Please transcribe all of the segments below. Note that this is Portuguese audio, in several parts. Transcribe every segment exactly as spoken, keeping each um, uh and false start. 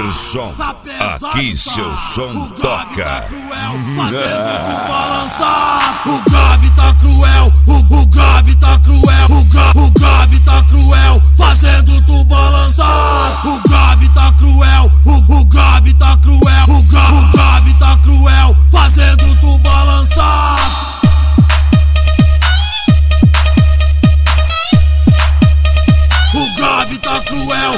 Anderson, aqui seu som toca. Fazendo tu balançar. O grave tá cruel, o, o grave tá cruel, o, gra, o grave tá cruel, fazendo tu balançar. O grave tá cruel, o, o grave tá cruel, o, gra, o grave tá cruel, fazendo tu balançar. O grave tá cruel.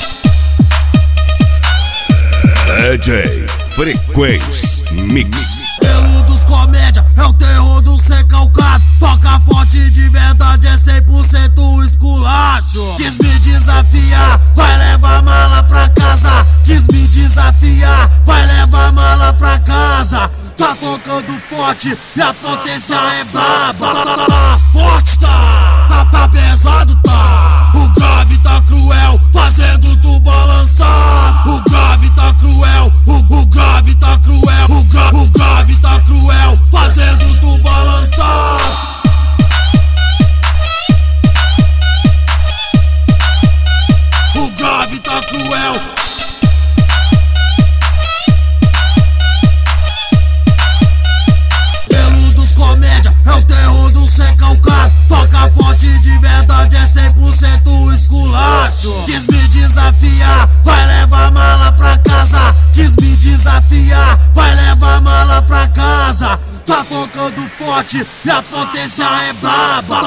D J Frequência Mix. Pelo dos comédia, é o terror do recalcado. Toca forte de verdade, é cem por cento esculacho. Quis me desafiar, vai levar mala pra casa. Quis me desafiar, vai levar mala pra casa. Tá tocando forte e a potência é braba. Forte tá, tá, tá pesado tá. O grave tá cruel, fazendo tu balançar. O grave tá cruel, o, o grave tá cruel, o, gra, o grave tá cruel, fazendo tu balançar. O grave tá cruel. Pelo dos comédia, é o terror do recalcado. Toca forte de verdade, é cem por cento esculacho. Quis me desafiar, vai levar mala pra casa. Quis me desafiar, vai levar mala pra casa. Tá tocando forte e a potência é braba.